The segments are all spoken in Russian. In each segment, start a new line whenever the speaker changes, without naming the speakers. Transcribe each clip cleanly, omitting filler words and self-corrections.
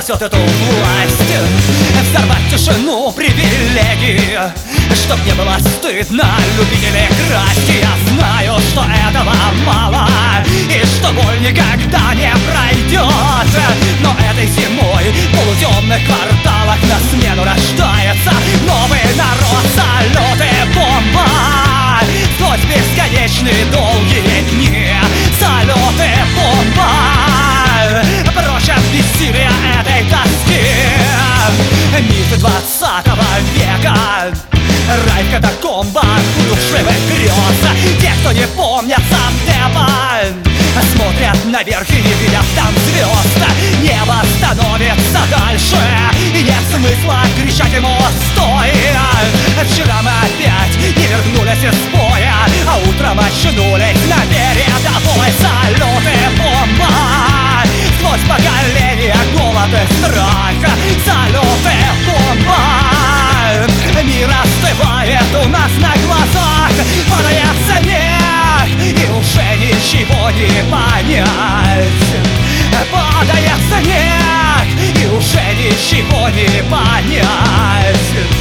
спасет эту власть, взорвать тишину привилегий, чтоб не было стыдно любить или красть. Я знаю, что этого мало и что боль никогда не пройдет, но этой зимой в полутемных кварталах на смену рождается новый народ. Салюты, бомба сквозь бесконечные долгие дни. Салюты, бомба прочь от бессилия этой тоски. Мифы 20 века, рай в катакомбах удушливых грез. Те, кто не помнят совдепа, смотрят наверх и не видят там звезд. Небо становится дальше, и нет смысла кричать ему «стой!». Вчера мы опять не вернулись из боя, а утром очнулись на передовой. Салюты, бомба сквозь поколения, голод и страх. Салюты, бомба мир остывает у нас на глазах. Падает снег, и уже ничего не понять. Падает снег, и уже ничего не понять.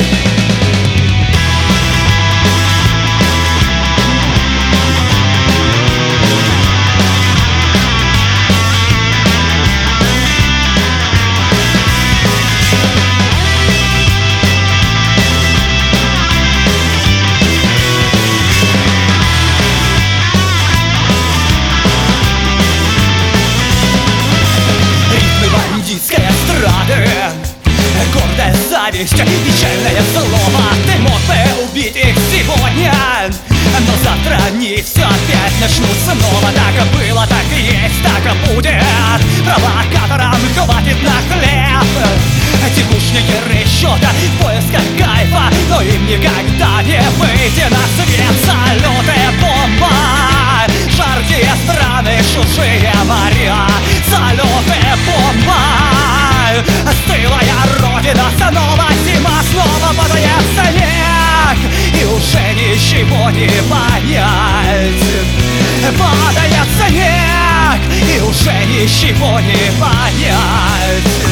Гордая зависть, печальное слово. Ты мог бы убить их сегодня, но завтра они все опять начнут снова. Так было, так и есть, так и будет. Провокаторам хватит на хлеб. Текушники рыщут в поисках кайфа, но им никогда не выйти на свет. Салюты, бомба жаркие страны, чужие моря. Салюты, бомба стылая родина, снова зима, снова падает снег, и уже ничего не понять. Падает снег, и уже ничего не понять.